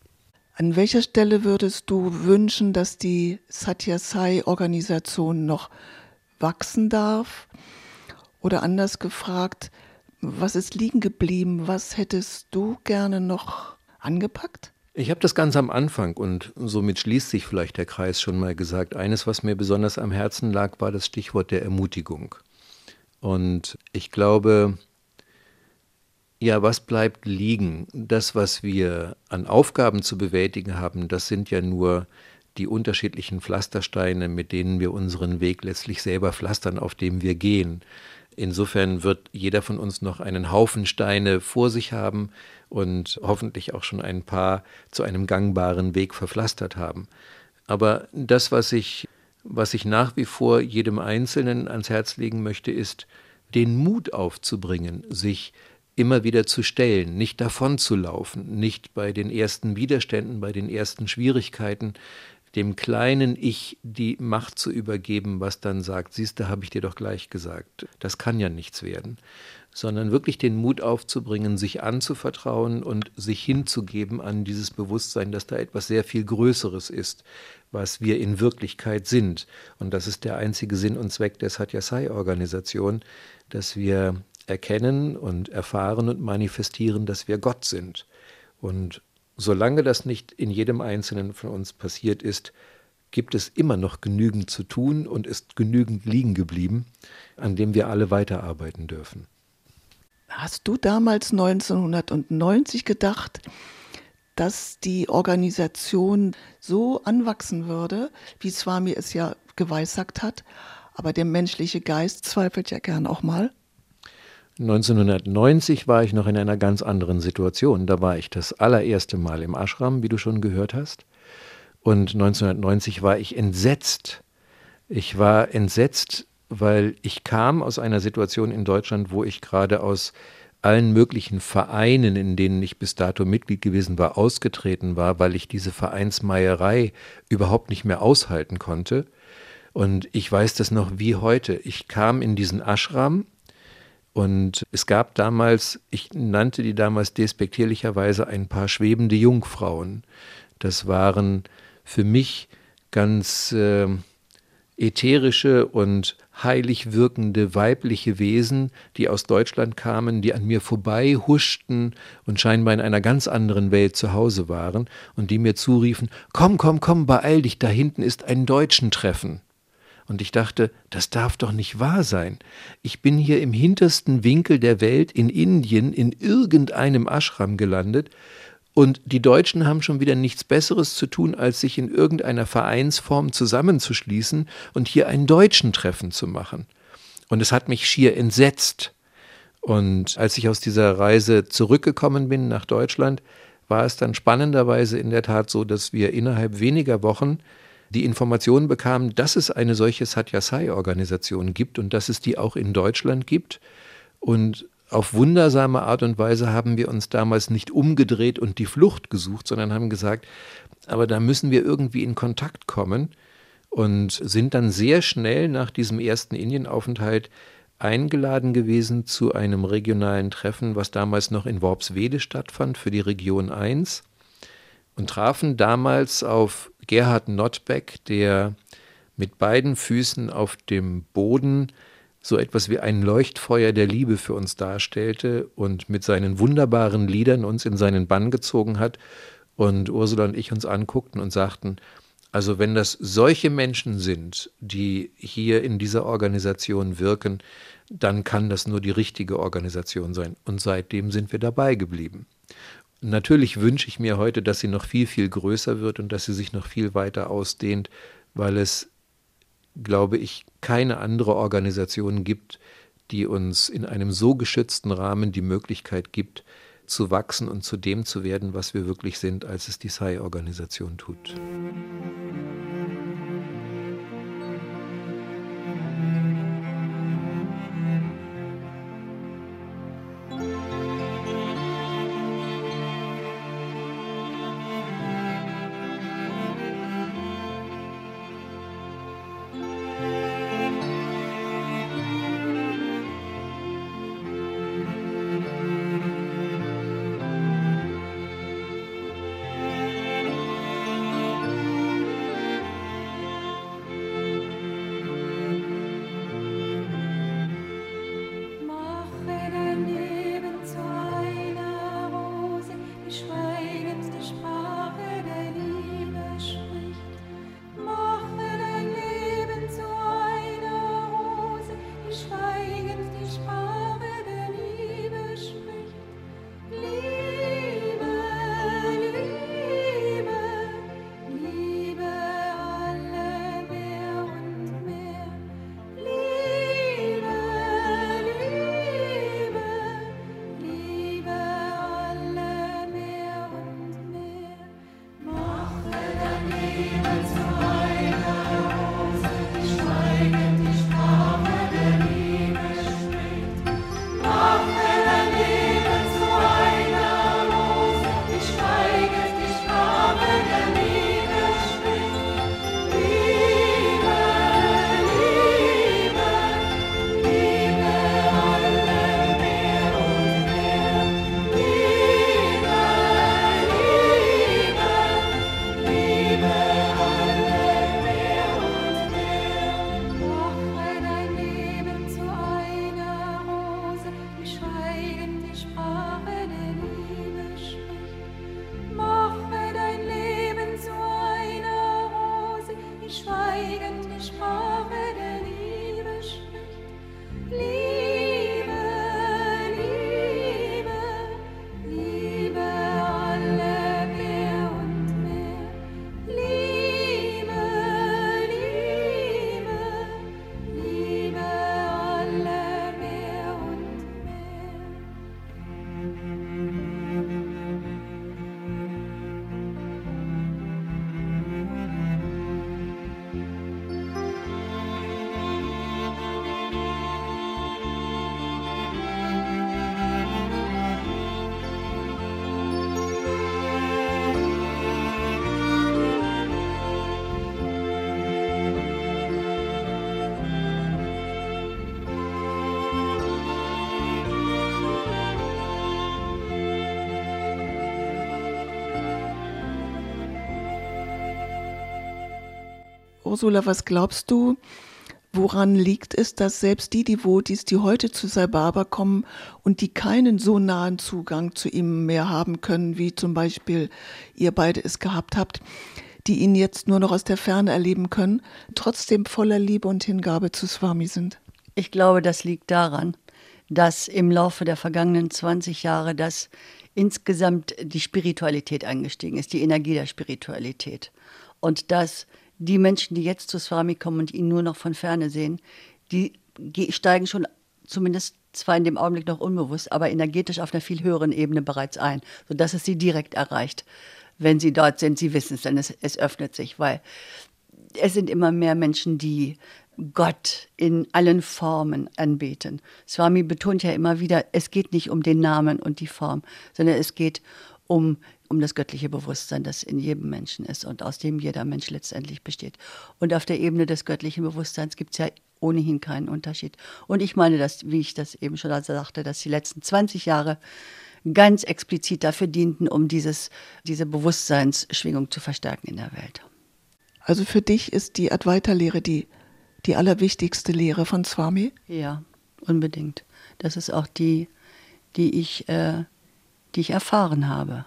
An welcher Stelle würdest du wünschen, dass die Satya Sai-Organisation noch wachsen darf? Oder anders gefragt, was ist liegen geblieben? Was hättest du gerne noch angepackt? Ich habe das ganz am Anfang und somit schließt sich vielleicht der Kreis schon mal gesagt. Eines, was mir besonders am Herzen lag, war das Stichwort der Ermutigung. Und ich glaube, ja, was bleibt liegen? Das, was wir an Aufgaben zu bewältigen haben, das sind ja nur die unterschiedlichen Pflastersteine, mit denen wir unseren Weg letztlich selber pflastern, auf dem wir gehen. Insofern wird jeder von uns noch einen Haufen Steine vor sich haben und hoffentlich auch schon ein paar zu einem gangbaren Weg verpflastert haben. Aber das, was ich, was ich nach wie vor jedem Einzelnen ans Herz legen möchte, ist, den Mut aufzubringen, sich immer wieder zu stellen, nicht davon zu laufen, nicht bei den ersten Widerständen, bei den ersten Schwierigkeiten, dem kleinen Ich die Macht zu übergeben, was dann sagt, siehst du, habe ich dir doch gleich gesagt, das kann ja nichts werden, sondern wirklich den Mut aufzubringen, sich anzuvertrauen und sich hinzugeben an dieses Bewusstsein, dass da etwas sehr viel Größeres ist, was wir in Wirklichkeit sind. Und das ist der einzige Sinn und Zweck der Satyasai-Organisation, dass wir erkennen und erfahren und manifestieren, dass wir Gott sind. Und solange das nicht in jedem Einzelnen von uns passiert ist, gibt es immer noch genügend zu tun und ist genügend liegen geblieben, an dem wir alle weiterarbeiten dürfen. Hast du damals neunzehnhundertneunzig gedacht, dass die Organisation so anwachsen würde, wie Swami es ja geweissagt hat? Aber der menschliche Geist zweifelt ja gern auch mal. neunzehnhundertneunzig war ich noch in einer ganz anderen Situation. Da war ich das allererste Mal im Ashram, wie du schon gehört hast. Und neunzehnhundertneunzig war ich entsetzt. Ich war entsetzt, weil ich kam aus einer Situation in Deutschland, wo ich gerade aus allen möglichen Vereinen, in denen ich bis dato Mitglied gewesen war, ausgetreten war, weil ich diese Vereinsmeierei überhaupt nicht mehr aushalten konnte. Und ich weiß das noch wie heute. Ich kam in diesen Ashram und es gab damals, ich nannte die damals despektierlicherweise ein paar schwebende Jungfrauen. Das waren für mich ganz äh, ätherische und heilig wirkende weibliche Wesen, die aus Deutschland kamen, die an mir vorbei huschten und scheinbar in einer ganz anderen Welt zu Hause waren und die mir zuriefen, komm, komm, komm, beeil dich, da hinten ist ein Deutschen-Treffen. Und ich dachte, das darf doch nicht wahr sein. Ich bin hier im hintersten Winkel der Welt in Indien in irgendeinem Ashram gelandet. Und die Deutschen haben schon wieder nichts Besseres zu tun, als sich in irgendeiner Vereinsform zusammenzuschließen und hier ein Deutschen-Treffen zu machen. Und es hat mich schier entsetzt. Und als ich aus dieser Reise zurückgekommen bin nach Deutschland, war es dann spannenderweise in der Tat so, dass wir innerhalb weniger Wochen die Information bekamen, dass es eine solche Satyasai-Organisation gibt und dass es die auch in Deutschland gibt. Und auf wundersame Art und Weise haben wir uns damals nicht umgedreht und die Flucht gesucht, sondern haben gesagt, aber da müssen wir irgendwie in Kontakt kommen und sind dann sehr schnell nach diesem ersten Indienaufenthalt eingeladen gewesen zu einem regionalen Treffen, was damals noch in Worpswede stattfand für die Region eins und trafen damals auf Gerhard Notbeck, der mit beiden Füßen auf dem Boden so etwas wie ein Leuchtfeuer der Liebe für uns darstellte und mit seinen wunderbaren Liedern uns in seinen Bann gezogen hat. Und Ursula und ich uns anguckten und sagten, also wenn das solche Menschen sind, die hier in dieser Organisation wirken, dann kann das nur die richtige Organisation sein. Und seitdem sind wir dabei geblieben. Natürlich wünsche ich mir heute, dass sie noch viel, viel größer wird und dass sie sich noch viel weiter ausdehnt, weil es, glaube ich, keine andere Organisation gibt, die uns in einem so geschützten Rahmen die Möglichkeit gibt, zu wachsen und zu dem zu werden, was wir wirklich sind, als es die Sai-Organisation tut. Ursula, was glaubst du, woran liegt es, dass selbst die Devotis, die heute zu Sai Baba kommen und die keinen so nahen Zugang zu ihm mehr haben können, wie zum Beispiel ihr beide es gehabt habt, die ihn jetzt nur noch aus der Ferne erleben können, trotzdem voller Liebe und Hingabe zu Swami sind? Ich glaube, das liegt daran, dass im Laufe der vergangenen zwanzig Jahre das insgesamt die Spiritualität angestiegen ist, die Energie der Spiritualität. Und dass die Menschen, die jetzt zu Swami kommen und ihn nur noch von Ferne sehen, die steigen schon zumindest zwar in dem Augenblick noch unbewusst, aber energetisch auf einer viel höheren Ebene bereits ein, sodass es sie direkt erreicht. Wenn sie dort sind, sie wissen es, denn es, es öffnet sich, weil es sind immer mehr Menschen, die Gott in allen Formen anbeten. Swami betont ja immer wieder, es geht nicht um den Namen und die Form, sondern es geht um, um das göttliche Bewusstsein, das in jedem Menschen ist und aus dem jeder Mensch letztendlich besteht. Und auf der Ebene des göttlichen Bewusstseins gibt es ja ohnehin keinen Unterschied. Und ich meine, dass, wie ich das eben schon sagte, dass die letzten zwanzig Jahre ganz explizit dafür dienten, um dieses, diese Bewusstseinsschwingung zu verstärken in der Welt. Also für dich ist die Advaita-Lehre die die allerwichtigste Lehre von Swami? Ja, unbedingt. Das ist auch die, die ich, äh, die ich erfahren habe.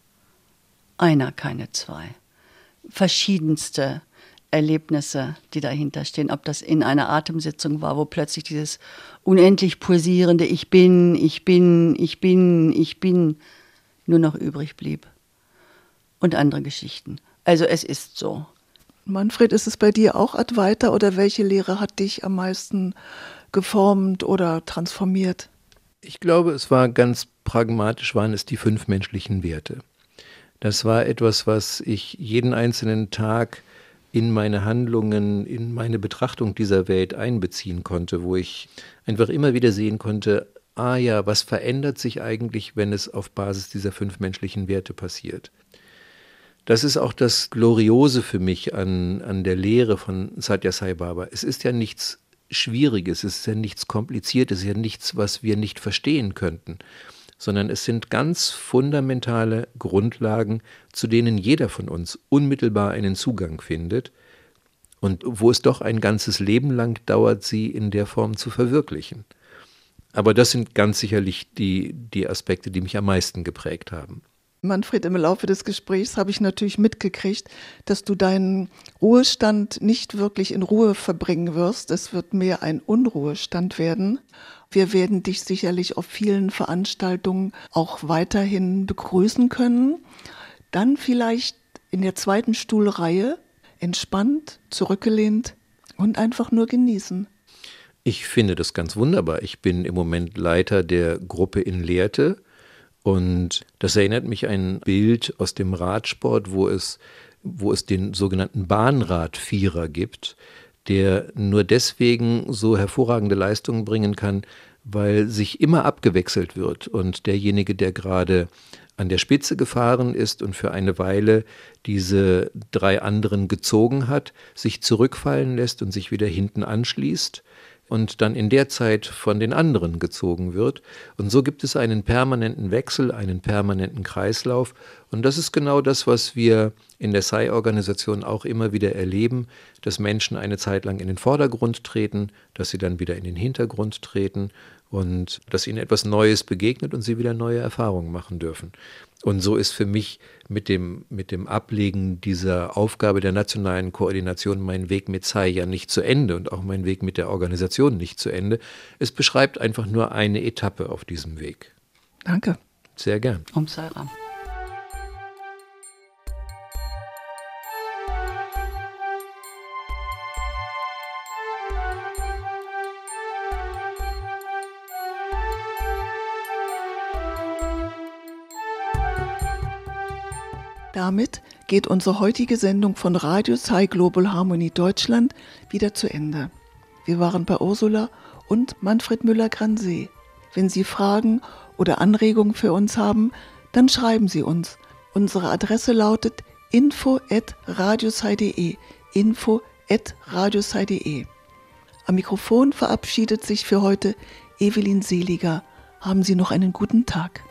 Einer, keine zwei. Verschiedenste Erlebnisse, die dahinter stehen. Ob das in einer Atemsitzung war, wo plötzlich dieses unendlich pulsierende Ich bin, ich bin, ich bin, ich bin nur noch übrig blieb. Und andere Geschichten. Also es ist so. Manfred, ist es bei dir auch Advaita oder welche Lehre hat dich am meisten geformt oder transformiert? Ich glaube, es war ganz pragmatisch, waren es die fünf menschlichen Werte. Das war etwas, was ich jeden einzelnen Tag in meine Handlungen, in meine Betrachtung dieser Welt einbeziehen konnte, wo ich einfach immer wieder sehen konnte, ah ja, was verändert sich eigentlich, wenn es auf Basis dieser fünf menschlichen Werte passiert? Das ist auch das Gloriose für mich an, an der Lehre von Satya Sai Baba. Es ist ja nichts Schwieriges, es ist ja nichts Kompliziertes, es ist ja nichts, was wir nicht verstehen könnten, sondern es sind ganz fundamentale Grundlagen, zu denen jeder von uns unmittelbar einen Zugang findet und wo es doch ein ganzes Leben lang dauert, sie in der Form zu verwirklichen. Aber das sind ganz sicherlich die, die Aspekte, die mich am meisten geprägt haben. Manfred, im Laufe des Gesprächs habe ich natürlich mitgekriegt, dass du deinen Ruhestand nicht wirklich in Ruhe verbringen wirst. Es wird mehr ein Unruhestand werden. Wir werden dich sicherlich auf vielen Veranstaltungen auch weiterhin begrüßen können. Dann vielleicht in der zweiten Stuhlreihe entspannt, zurückgelehnt und einfach nur genießen. Ich finde das ganz wunderbar. Ich bin im Moment Leiter der Gruppe in Lehrte. Und das erinnert mich an ein Bild aus dem Radsport, wo es, wo es den sogenannten Bahnradvierer gibt, der nur deswegen so hervorragende Leistungen bringen kann, weil sich immer abgewechselt wird und derjenige, der gerade an der Spitze gefahren ist und für eine Weile diese drei anderen gezogen hat, sich zurückfallen lässt und sich wieder hinten anschließt und dann in der Zeit von den anderen gezogen wird. Und so gibt es einen permanenten Wechsel, einen permanenten Kreislauf. Und das ist genau das, was wir in der Sai-Organisation auch immer wieder erleben, dass Menschen eine Zeit lang in den Vordergrund treten, dass sie dann wieder in den Hintergrund treten und dass ihnen etwas Neues begegnet und sie wieder neue Erfahrungen machen dürfen. Und so ist für mich mit dem, mit dem Ablegen dieser Aufgabe der nationalen Koordination mein Weg mit Sai ja nicht zu Ende und auch mein Weg mit der Organisation nicht zu Ende. Es beschreibt einfach nur eine Etappe auf diesem Weg. Danke. Sehr gern. Om Sai Ram. Damit geht unsere heutige Sendung von Radio Sai Global Harmony Deutschland wieder zu Ende. Wir waren bei Ursula und Manfred Müller-Gransee. Wenn Sie Fragen oder Anregungen für uns haben, dann schreiben Sie uns. Unsere Adresse lautet info at radiosai punkt de, info at radiosai punkt de. Am Mikrofon verabschiedet sich für heute Evelyn Seliger. Haben Sie noch einen guten Tag.